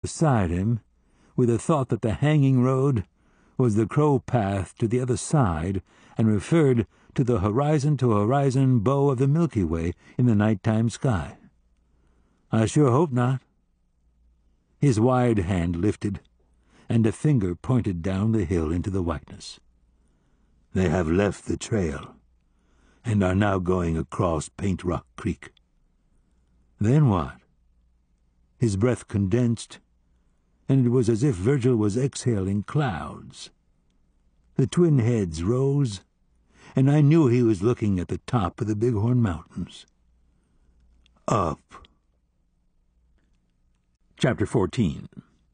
beside him, with the thought that the hanging road was the Crow path to the other side and referred to the horizon-to-horizon bow of the Milky Way in the nighttime sky. I sure hope not. His wide hand lifted, and a finger pointed down the hill into the whiteness. They have left the trail, and are now going across Paint Rock Creek. Then what? His breath condensed, and it was as if Virgil was exhaling clouds. The twin heads rose, and I knew he was looking at the top of the Bighorn Mountains. Up. Chapter 14.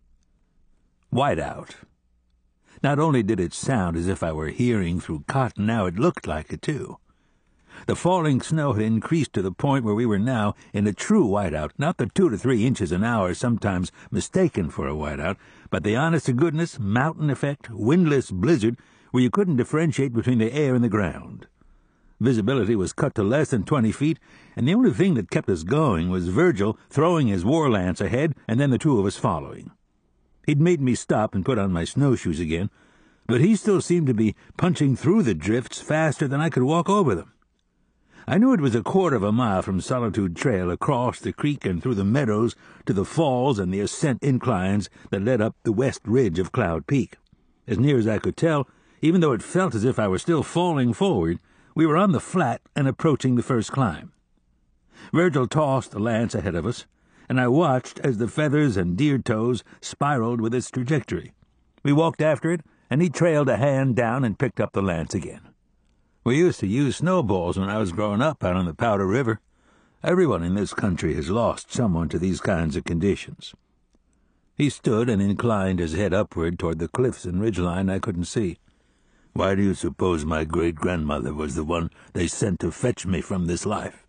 Whiteout. Not only did it sound as if I were hearing through cotton, now it looked like it, too. The falling snow had increased to the point where we were now in a true whiteout, not the 2 to 3 inches an hour sometimes mistaken for a whiteout, but the honest-to-goodness, mountain effect, windless blizzard where you couldn't differentiate between the air and the ground. Visibility was cut to less than 20 feet, and the only thing that kept us going was Virgil throwing his war lance ahead and then the two of us following. He'd made me stop and put on my snowshoes again, but he still seemed to be punching through the drifts faster than I could walk over them. I knew it was a quarter of a mile from Solitude Trail across the creek and through the meadows to the falls and the ascent inclines that led up the west ridge of Cloud Peak. As near as I could tell, even though it felt as if I were still falling forward, we were on the flat and approaching the first climb. Virgil tossed the lance ahead of us, and I watched as the feathers and deer toes spiraled with its trajectory. We walked after it, and he trailed a hand down and picked up the lance again. We used to use snowballs when I was growing up out on the Powder River. Everyone in this country has lost someone to these kinds of conditions. He stood and inclined his head upward toward the cliffs and ridgeline I couldn't see. Why do you suppose my great-grandmother was the one they sent to fetch me from this life?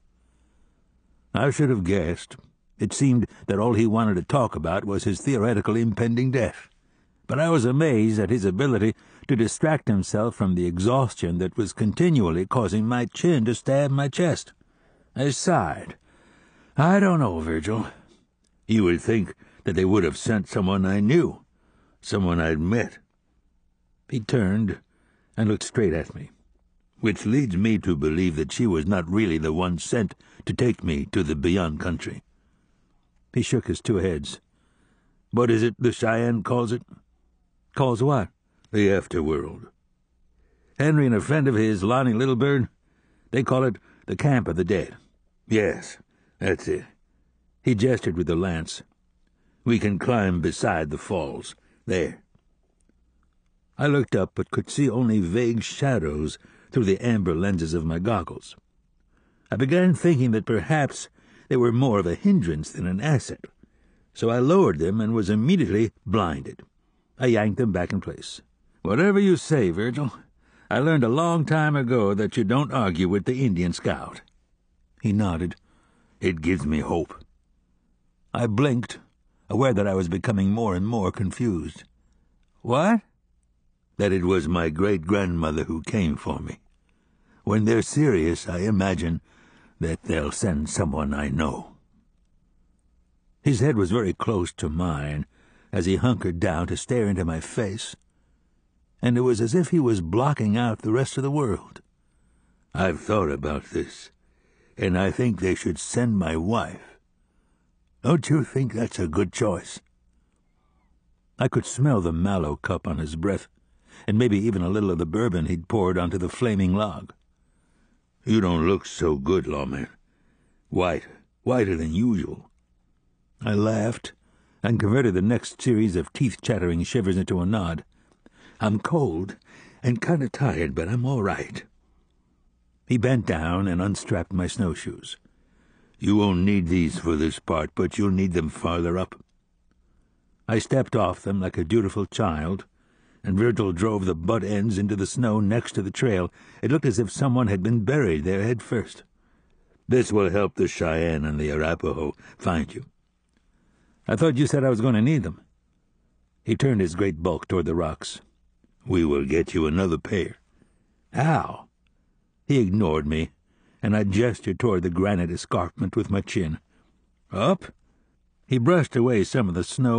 I should have guessed. It seemed that all he wanted to talk about was his theoretical impending death. But I was amazed at his ability to distract himself from the exhaustion that was continually causing my chin to stab my chest. I sighed. I don't know, Virgil. You would think that they would have sent someone I knew, someone I'd met. He turned and looked straight at me, which leads me to believe that she was not really the one sent to take me to the beyond country. He shook his two heads. What is it the Cheyenne calls it? Calls what? The afterworld. Henry and a friend of his, Lonnie Littlebird, they call it the Camp of the Dead. Yes, that's it. He gestured with the lance. We can climb beside the falls. There. I looked up but could see only vague shadows through the amber lenses of my goggles. I began thinking that perhaps they were more of a hindrance than an asset, so I lowered them and was immediately blinded. I yanked them back in place. Whatever you say, Virgil, I learned a long time ago that you don't argue with the Indian scout. He nodded. It gives me hope. I blinked, aware that I was becoming more and more confused. What? That it was my great-grandmother who came for me. When they're serious, I imagine that they'll send someone I know. His head was very close to mine as he hunkered down to stare into my face, and it was as if he was blocking out the rest of the world. I've thought about this, and I think they should send my wife. Don't you think that's a good choice? I could smell the mallow cup on his breath, and maybe even a little of the bourbon he'd poured onto the flaming log. You don't look so good, lawman. Whiter than usual. I laughed and converted the next series of teeth-chattering shivers into a nod. I'm cold and kind of tired, but I'm all right. He bent down and unstrapped my snowshoes. You won't need these for this part, but you'll need them farther up. I stepped off them like a dutiful child, and Virgil drove the butt ends into the snow next to the trail. It looked as if someone had been buried there head first. This will help the Cheyenne and the Arapaho find you. I thought you said I was going to need them. He turned his great bulk toward the rocks. We will get you another pair. How? He ignored me, and I gestured toward the granite escarpment with my chin. Up? He brushed away some of the snow,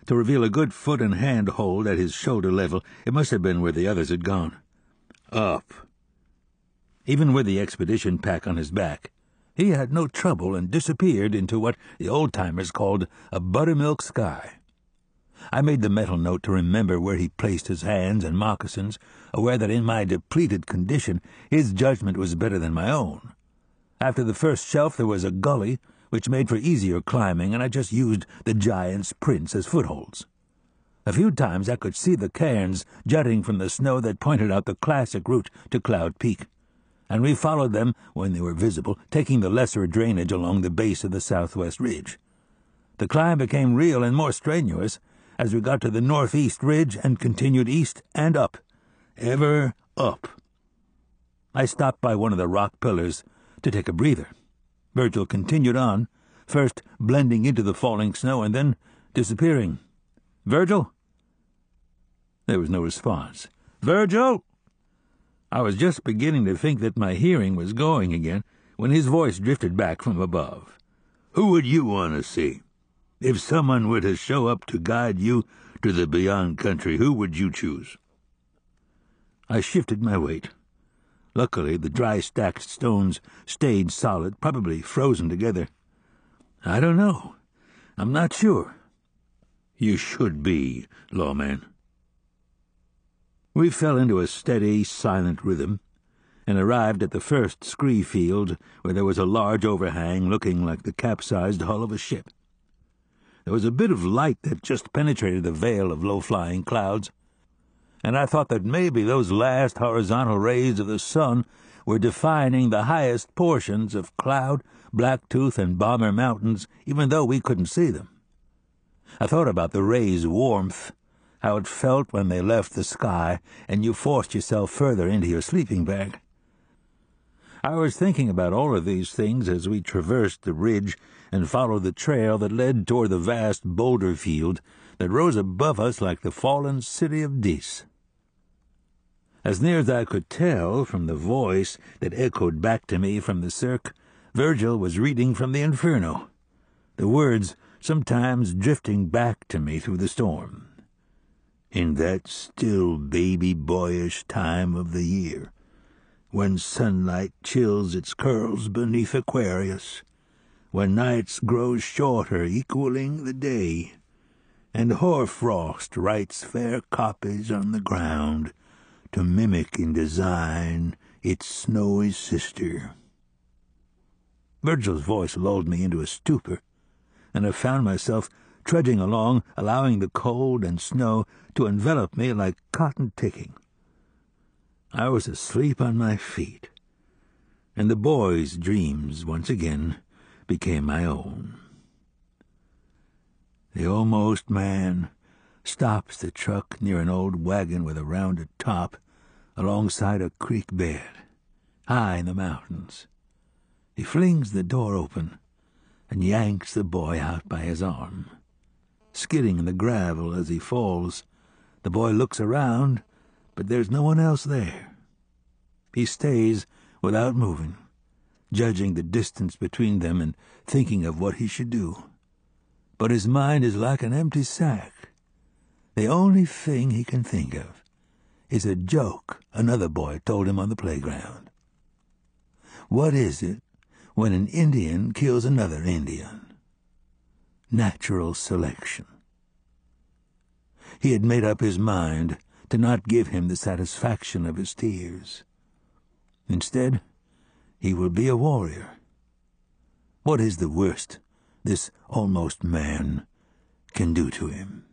to reveal a good foot and hand hold at his shoulder level. It must have been where the others had gone. Up. Even with the expedition pack on his back, he had no trouble and disappeared into what the old-timers called a buttermilk sky. I made the mental note to remember where he placed his hands and moccasins, aware that in my depleted condition his judgment was better than my own. After the first shelf there was a gully, which made for easier climbing, and I just used the giant's prints as footholds. A few times I could see the cairns jutting from the snow that pointed out the classic route to Cloud Peak, and we followed them when they were visible, taking the lesser drainage along the base of the southwest ridge. The climb became real and more strenuous as we got to the northeast ridge and continued east and up, ever up. I stopped by one of the rock pillars to take a breather. Virgil continued on, first blending into the falling snow and then disappearing. "Virgil?" There was no response. "Virgil?" I was just beginning to think that my hearing was going again when his voice drifted back from above. "Who would you want to see? If someone were to show up to guide you to the beyond country, who would you choose?" I shifted my weight. Luckily, the dry stacked stones stayed solid, probably frozen together. "I don't know. I'm not sure." "You should be, lawman." We fell into a steady, silent rhythm, and arrived at the first scree field, where there was a large overhang looking like the capsized hull of a ship. There was a bit of light that just penetrated the veil of low-flying clouds, and I thought that maybe those last horizontal rays of the sun were defining the highest portions of Cloud, Blacktooth, and Bomber Mountains, even though we couldn't see them. I thought about the rays' warmth, how it felt when they left the sky, and you forced yourself further into your sleeping bag. I was thinking about all of these things as we traversed the ridge and followed the trail that led toward the vast boulder field that rose above us like the fallen city of Dis. As near as I could tell from the voice that echoed back to me from the cirque, Virgil was reading from the Inferno, the words sometimes drifting back to me through the storm. "In that still baby-boyish time of the year, when sunlight chills its curls beneath Aquarius, when nights grow shorter equaling the day, and hoarfrost writes fair copies on the ground to mimic in design its snowy sister." Virgil's voice lulled me into a stupor, and I found myself trudging along, allowing the cold and snow to envelop me like cotton ticking. I was asleep on my feet, and the boy's dreams once again became my own. The almost man stops the truck near an old wagon with a rounded top alongside a creek bed, high in the mountains. He flings the door open and yanks the boy out by his arm. Skidding in the gravel as he falls, the boy looks around, but there's no one else there. He stays without moving, judging the distance between them and thinking of what he should do. But his mind is like an empty sack. The only thing he can think of is a joke another boy told him on the playground. What is it when an Indian kills another Indian? Natural selection. He had made up his mind to not give him the satisfaction of his tears. Instead, he will be a warrior. What is the worst this almost man can do to him?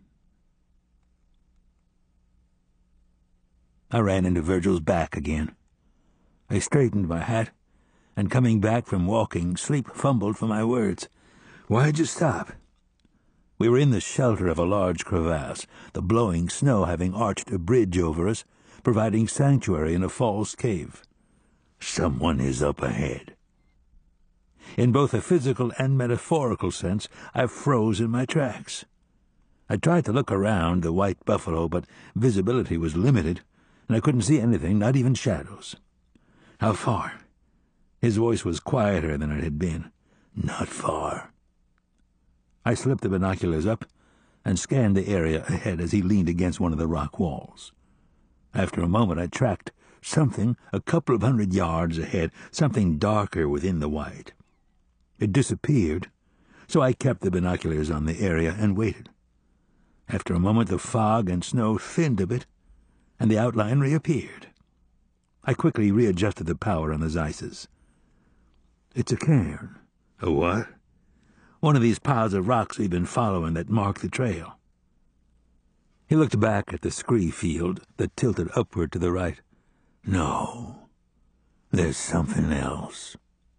I ran into Virgil's back again. I straightened my hat, and coming back from walking, sleep fumbled for my words. "Why'd you stop?" We were in the shelter of a large crevasse, the blowing snow having arched a bridge over us, providing sanctuary in a false cave. "Someone is up ahead." In both a physical and metaphorical sense, I froze in my tracks. I tried to look around the White Buffalo, but visibility was limited, and I couldn't see anything, not even shadows. "How far?" His voice was quieter than it had been. "Not far." I slipped the binoculars up and scanned the area ahead as he leaned against one of the rock walls. After a moment I tracked something a couple of 100 yards ahead, something darker within the white. It disappeared, so I kept the binoculars on the area and waited. After a moment the fog and snow thinned a bit, and the outline reappeared. I quickly readjusted the power on the Zeisses. It's a cairn. A what? One of these piles of rocks we've been following that mark the trail. He looked back at the scree field that tilted upward to the right. No, there's something else.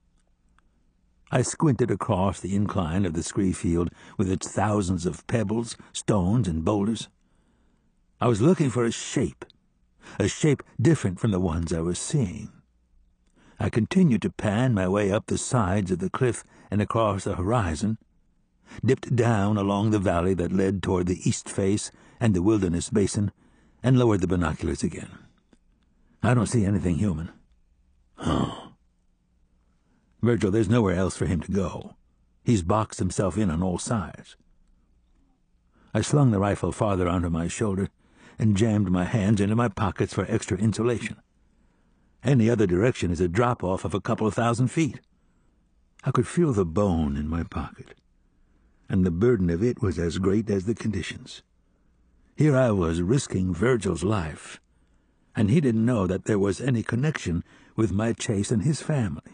I squinted across the incline of the scree field with its thousands of pebbles, stones, and boulders. I was looking for a shape different from the ones I was seeing. I continued to pan my way up the sides of the cliff and across the horizon, dipped down along the valley that led toward the east face and the wilderness basin, and lowered the binoculars again. I don't see anything human. Huh. Virgil, there's nowhere else for him to go. He's boxed himself in on all sides. I slung the rifle farther onto my shoulder and jammed my hands into my pockets for extra insulation. Any other direction is a drop-off of a couple of 1,000 feet. I could feel the bone in my pocket, and the burden of it was as great as the conditions. Here I was risking Virgil's life, and he didn't know that there was any connection with my chase and his family.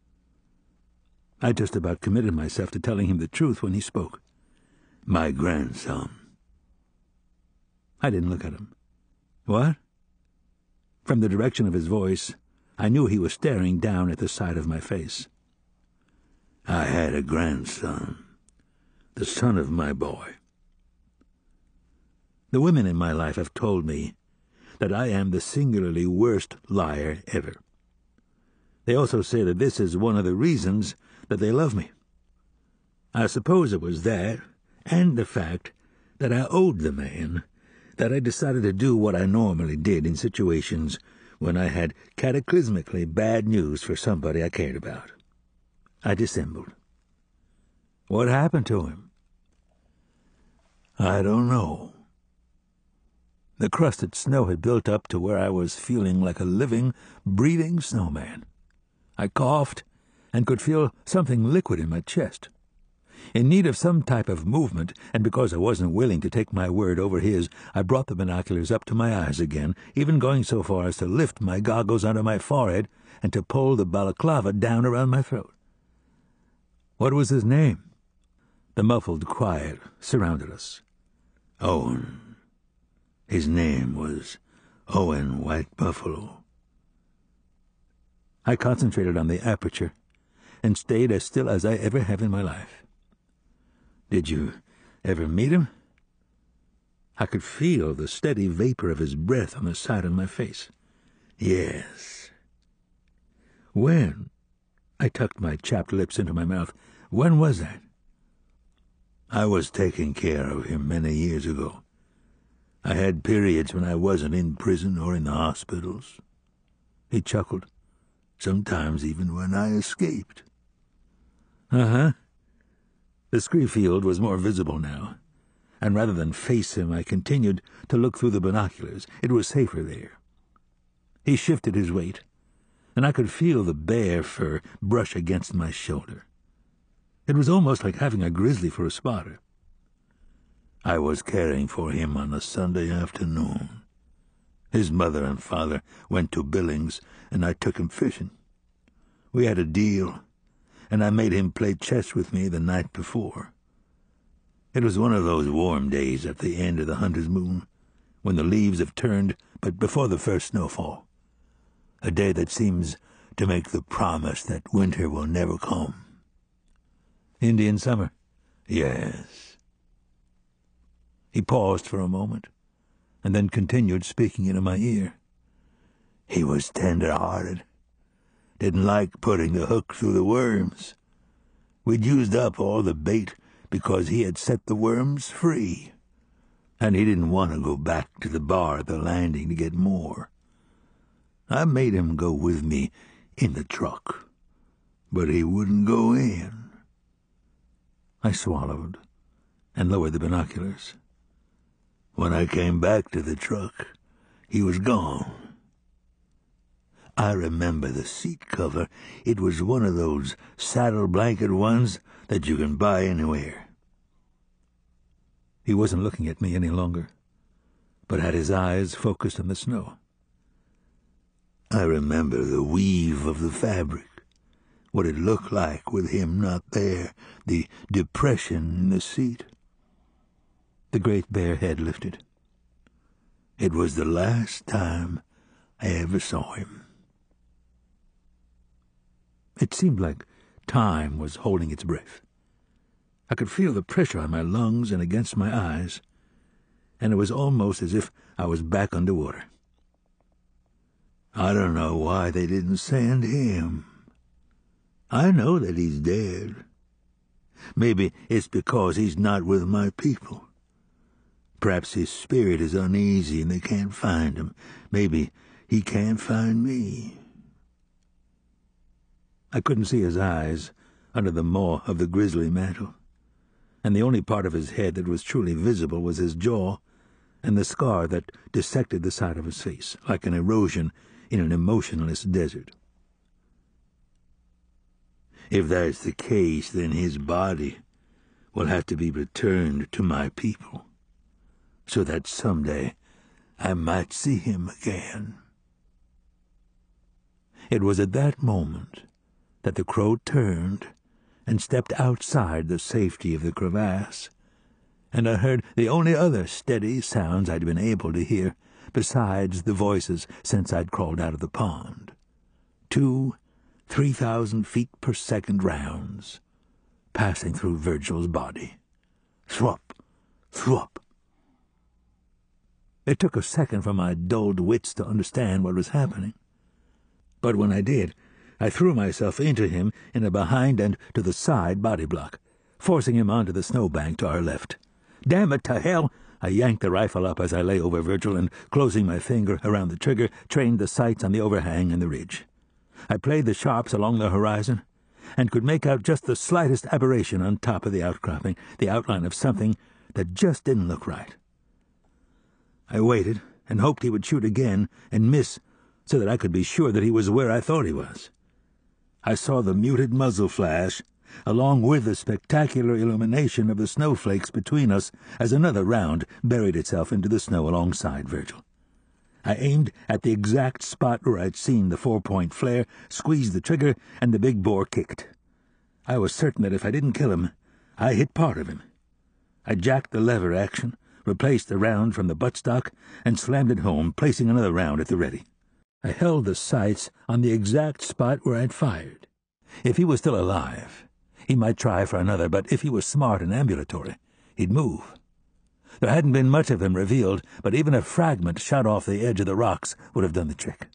I just about committed myself to telling him the truth when he spoke. My grandson. I didn't look at him. What? From the direction of his voice, I knew he was staring down at the side of my face. I had a grandson, the son of my boy. The women in my life have told me that I am the singularly worst liar ever. They also say that this is one of the reasons that they love me. I suppose it was that, and the fact that I owed the man, that I decided to do what I normally did in situations when I had cataclysmically bad news for somebody I cared about. I dissembled. What happened to him? I don't know. The crusted snow had built up to where I was feeling like a living, breathing snowman. I coughed and could feel something liquid in my chest. In need of some type of movement, and because I wasn't willing to take my word over his, I brought the binoculars up to my eyes again, even going so far as to lift my goggles onto my forehead and to pull the balaclava down around my throat. What was his name? The muffled quiet surrounded us. Owen. His name was Owen White Buffalo. I concentrated on the aperture and stayed as still as I ever have in my life. Did you ever meet him? I could feel the steady vapor of his breath on the side of my face. Yes. When? I tucked my chapped lips into my mouth. When was that? I was taking care of him many years ago. I had periods when I wasn't in prison or in the hospitals. He chuckled. Sometimes even when I escaped. Uh-huh. The scree field was more visible now, and rather than face him, I continued to look through the binoculars. It was safer there. He shifted his weight, and I could feel the bear fur brush against my shoulder. It was almost like having a grizzly for a spotter. I was caring for him on a Sunday afternoon. His mother and father went to Billings, and I took him fishing. We had a deal, and I made him play chess with me the night before. It was one of those warm days at the end of the hunter's moon, when the leaves have turned, but before the first snowfall. A day that seems to make the promise that winter will never come. Indian summer? Yes. He paused for a moment, and then continued speaking into my ear. He was tender-hearted. Didn't like putting the hook through the worms. We'd used up all the bait because he had set the worms free, and he didn't want to go back to the bar at the landing to get more. I made him go with me in the truck, but he wouldn't go in. I swallowed and lowered the binoculars. When I came back to the truck, he was gone. I remember the seat cover. It was one of those saddle blanket ones that you can buy anywhere. He wasn't looking at me any longer, but had his eyes focused on the snow. I remember the weave of the fabric, what it looked like with him not there, the depression in the seat. The great bare head lifted. It was the last time I ever saw him. It seemed like time was holding its breath. I could feel the pressure on my lungs and against my eyes, and it was almost as if I was back underwater. I don't know why they didn't send him. I know that he's dead. Maybe it's because he's not with my people. Perhaps his spirit is uneasy and they can't find him. Maybe he can't find me. I couldn't see his eyes under the maw of the grizzly mantle, and the only part of his head that was truly visible was his jaw and the scar that dissected the side of his face, like an erosion in an emotionless desert. If that's the case, then his body will have to be returned to my people, so that someday I might see him again. It was at that moment that the crow turned and stepped outside the safety of the crevasse, and I heard the only other steady sounds I'd been able to hear, besides the voices since I'd crawled out of the pond. 2,000-3,000 feet per second rounds, passing through Virgil's body. Thwop, thwop. It took a second for my dulled wits to understand what was happening. But when I did, I threw myself into him in a behind and to the side body block, forcing him onto the snowbank to our left. Damn it to hell! I yanked the rifle up as I lay over Virgil and, closing my finger around the trigger, trained the sights on the overhang and the ridge. I played the sharps along the horizon and could make out just the slightest aberration on top of the outcropping, the outline of something that just didn't look right. I waited and hoped he would shoot again and miss so that I could be sure that he was where I thought he was. I saw the muted muzzle flash, along with the spectacular illumination of the snowflakes between us as another round buried itself into the snow alongside Virgil. I aimed at the exact spot where I'd seen the 4-point flare, squeezed the trigger, and the big bore kicked. I was certain that if I didn't kill him, I hit part of him. I jacked the lever action, replaced the round from the buttstock, and slammed it home, placing another round at the ready. I held the sights on the exact spot where I'd fired. If he was still alive, he might try for another, but if he was smart and ambulatory, he'd move. There hadn't been much of him revealed, but even a fragment shot off the edge of the rocks would have done the trick.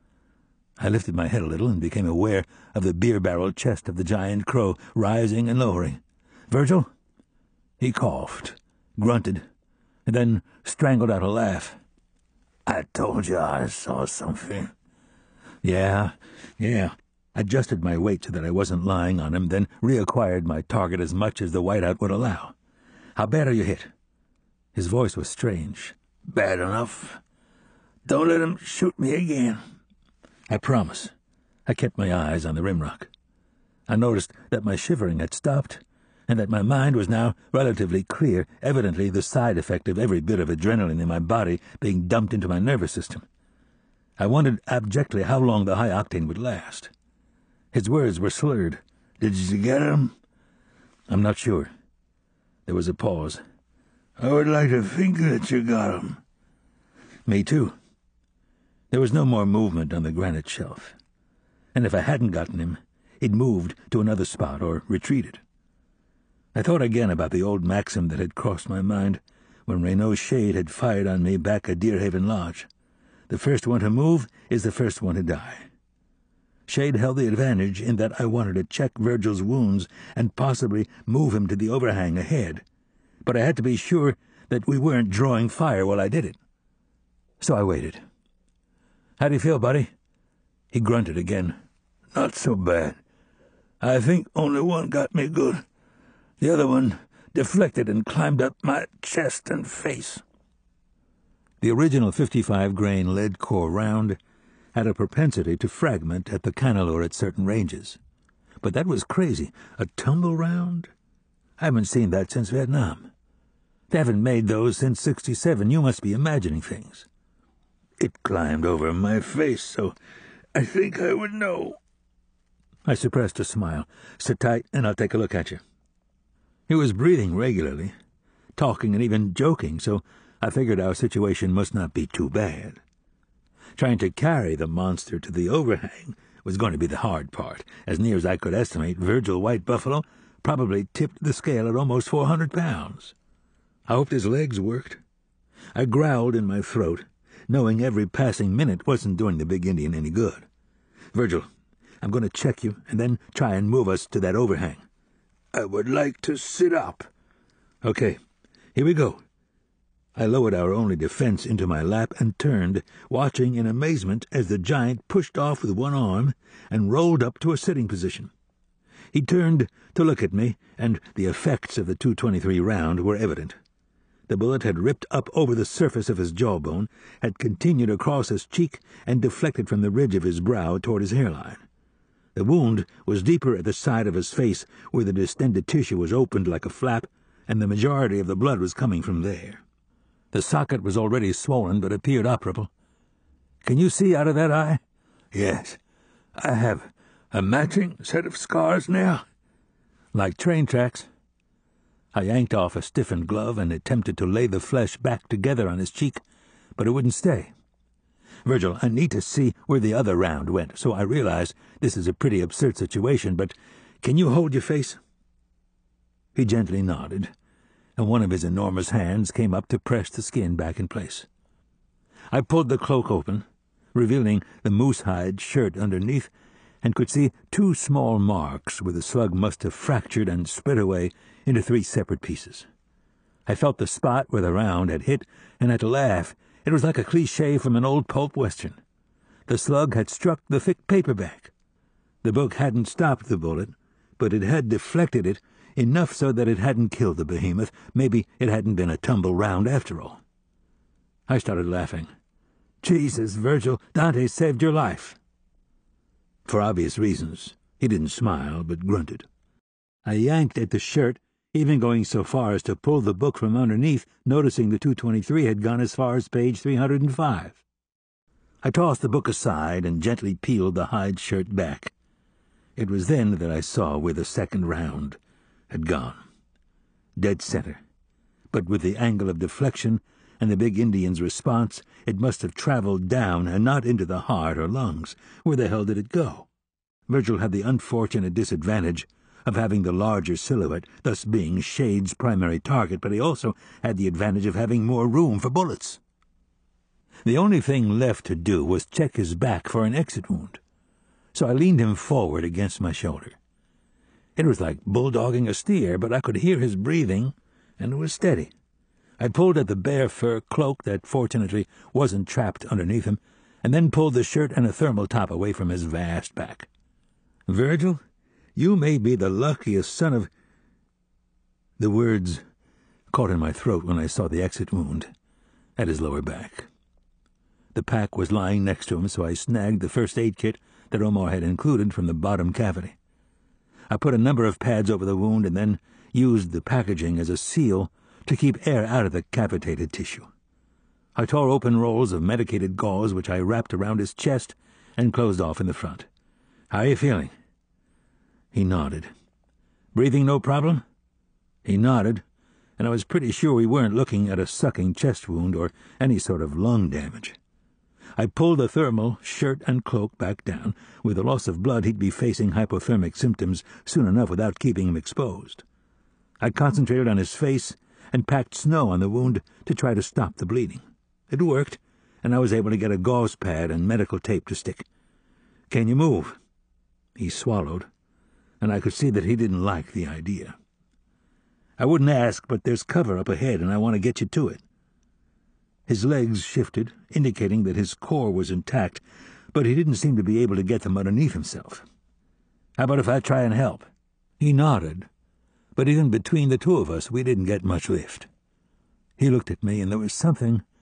I lifted my head a little and became aware of the beer-barrel chest of the giant crow rising and lowering. "Virgil?" He coughed, grunted, and then strangled out a laugh. "I told you I saw something." Yeah. I adjusted my weight so that I wasn't lying on him, then reacquired my target as much as the whiteout would allow. "How bad are you hit?" His voice was strange. "Bad enough. Don't let him shoot me again." "I promise." I kept my eyes on the rimrock. I noticed that my shivering had stopped, and that my mind was now relatively clear, evidently the side effect of every bit of adrenaline in my body being dumped into my nervous system. I wondered abjectly how long the high octane would last. His words were slurred. "Did you get him?" "I'm not sure." There was a pause. "I would like to think that you got him." "Me too." There was no more movement on the granite shelf, and if I hadn't gotten him, he'd moved to another spot or retreated. I thought again about the old maxim that had crossed my mind when Renault's shade had fired on me back at Deerhaven Lodge. The first one to move is the first one to die. Shade held the advantage in that I wanted to check Virgil's wounds and possibly move him to the overhang ahead, but I had to be sure that we weren't drawing fire while I did it. So I waited. "How do you feel, buddy?" He grunted again. "Not so bad. I think only one got me good. The other one deflected and climbed up my chest and face." The original 55-grain lead-core round had a propensity to fragment at the cannelure at certain ranges. But that was crazy. A tumble round? I haven't seen that since Vietnam. They haven't made those since '67. You must be imagining things. It climbed over my face, so I think I would know. I suppressed a smile. Sit tight, and I'll take a look at you. He was breathing regularly, talking and even joking, so I figured our situation must not be too bad. Trying to carry the monster to the overhang was going to be the hard part. As near as I could estimate, Virgil White Buffalo probably tipped the scale at almost 400 pounds. I hoped his legs worked. I growled in my throat, knowing every passing minute wasn't doing the big Indian any good. Virgil, I'm going to check you and then try and move us to that overhang. I would like to sit up. Okay, here we go. I lowered our only defense into my lap and turned, watching in amazement as the giant pushed off with one arm and rolled up to a sitting position. He turned to look at me, and the effects of the .223 round were evident. The bullet had ripped up over the surface of his jawbone, had continued across his cheek, and deflected from the ridge of his brow toward his hairline. The wound was deeper at the side of his face, where the distended tissue was opened like a flap, and the majority of the blood was coming from there. The socket was already swollen, but appeared operable. Can you see out of that eye? Yes. I have a matching set of scars now. Like train tracks. I yanked off a stiffened glove and attempted to lay the flesh back together on his cheek, but it wouldn't stay. Virgil, I need to see where the other round went, so I realize this is a pretty absurd situation, but can you hold your face? He gently nodded, and one of his enormous hands came up to press the skin back in place. I pulled the cloak open, revealing the moose-hide shirt underneath, and could see 2 small marks where the slug must have fractured and split away into 3 separate pieces. I felt the spot where the round had hit, and had to laugh. It was like a cliché from an old pulp western. The slug had struck the thick paperback. The book hadn't stopped the bullet, but it had deflected it enough so that it hadn't killed the behemoth. Maybe it hadn't been a tumble round after all. I started laughing. Jesus, Virgil, Dante saved your life. For obvious reasons, he didn't smile, but grunted. I yanked at the shirt, even going so far as to pull the book from underneath, noticing the .223 had gone as far as page 305. I tossed the book aside and gently peeled the hide shirt back. It was then that I saw where the second round had gone. Dead center. But with the angle of deflection and the big Indian's response, it must have traveled down and not into the heart or lungs. Where the hell did it go? Virgil had the unfortunate disadvantage of having the larger silhouette, thus being Shade's primary target, but he also had the advantage of having more room for bullets. The only thing left to do was check his back for an exit wound, so I leaned him forward against my shoulder. It was like bulldogging a steer, but I could hear his breathing, and it was steady. I pulled at the bear fur cloak that fortunately wasn't trapped underneath him, and then pulled the shirt and a thermal top away from his vast back. Virgil, you may be the luckiest son of... The words caught in my throat when I saw the exit wound at his lower back. The pack was lying next to him, so I snagged the first aid kit that Omar had included from the bottom cavity. I put a number of pads over the wound and then used the packaging as a seal to keep air out of the cavitated tissue. I tore open rolls of medicated gauze, which I wrapped around his chest and closed off in the front. How are you feeling? He nodded. Breathing no problem? He nodded, and I was pretty sure we weren't looking at a sucking chest wound or any sort of lung damage. I pulled the thermal shirt and cloak back down. With the loss of blood, he'd be facing hypothermic symptoms soon enough without keeping him exposed. I concentrated on his face and packed snow on the wound to try to stop the bleeding. It worked, and I was able to get a gauze pad and medical tape to stick. Can you move? He swallowed, and I could see that he didn't like the idea. I wouldn't ask, but there's cover up ahead, and I want to get you to it. His legs shifted, indicating that his core was intact, but he didn't seem to be able to get them underneath himself. How about if I try and help? He nodded, but even between the two of us we didn't get much lift. He looked at me, and there was something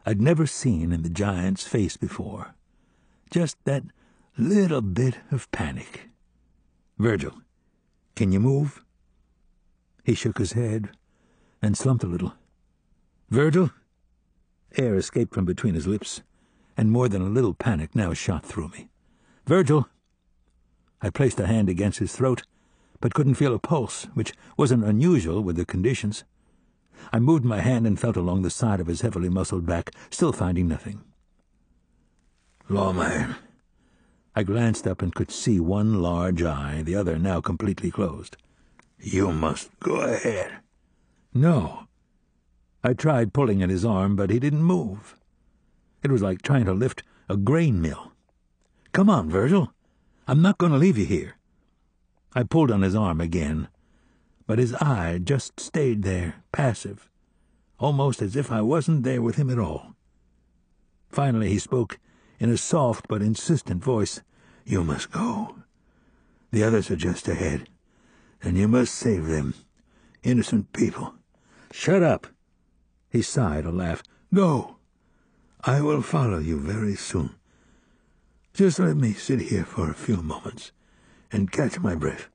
I'd never seen in the giant's face before. Just that little bit of panic. "Virgil, can you move?" He shook his head and slumped a little. "Virgil?" Air escaped from between his lips, and more than a little panic now shot through me. "Virgil!" I placed a hand against his throat, but couldn't feel a pulse, which wasn't unusual with the conditions. I moved my hand and felt along the side of his heavily muscled back, still finding nothing. "Lawman." I glanced up and could see one large eye, the other now completely closed. "You must go ahead." "No." I tried pulling at his arm, but he didn't move. It was like trying to lift a grain mill. "Come on, Virgil. I'm not going to leave you here." I pulled on his arm again, but his eye just stayed there, passive, almost as if I wasn't there with him at all. Finally he spoke in a soft but insistent voice. "You must go. The others are just ahead, and you must save them. Innocent people." "Shut up." He sighed a laugh. "Go. I will follow you very soon. Just let me sit here for a few moments and catch my breath."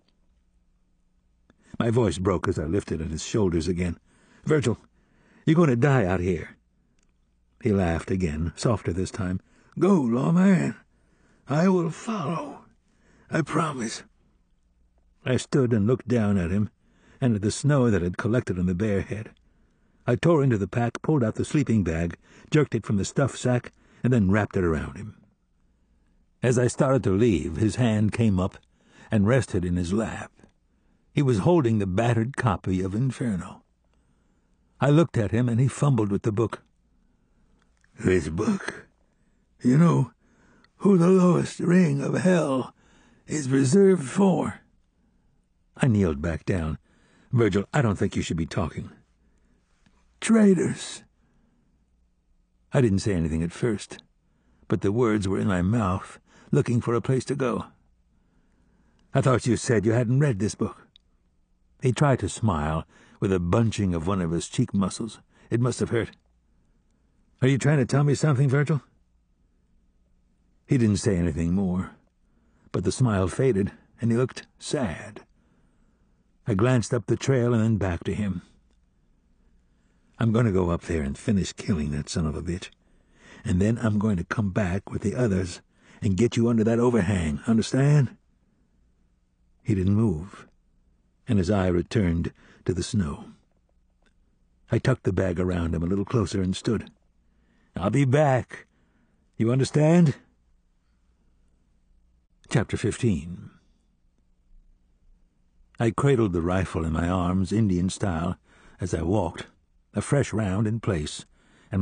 My voice broke as I lifted at his shoulders again. "Virgil, you're going to die out here." He laughed again, softer this time. "Go, lawman. I will follow. I promise." I stood and looked down at him, and at the snow that had collected on the bare head. I tore into the pack, pulled out the sleeping bag, jerked it from the stuff sack, and then wrapped it around him. As I started to leave, his hand came up and rested in his lap. He was holding the battered copy of Inferno. I looked at him, and he fumbled with the book. "This book. You know who the lowest ring of hell is reserved for?" I kneeled back down. "Virgil, I don't think you should be talking." "Traitors." I didn't say anything at first, but the words were in my mouth, looking for a place to go. "I thought you said you hadn't read this book." He tried to smile, with a bunching of one of his cheek muscles. It must have hurt. "Are you trying to tell me something, Virgil?" He didn't say anything more, but the smile faded, and he looked sad. I glanced up the trail and then back to him. "I'm going to go up there and finish killing that son of a bitch, and then I'm going to come back with the others and get you under that overhang, understand?" He didn't move, and his eye returned to the snow. I tucked the bag around him a little closer and stood. "I'll be back. You understand?" Chapter 15. I cradled the rifle in my arms, Indian style, as I walked, a fresh round in place,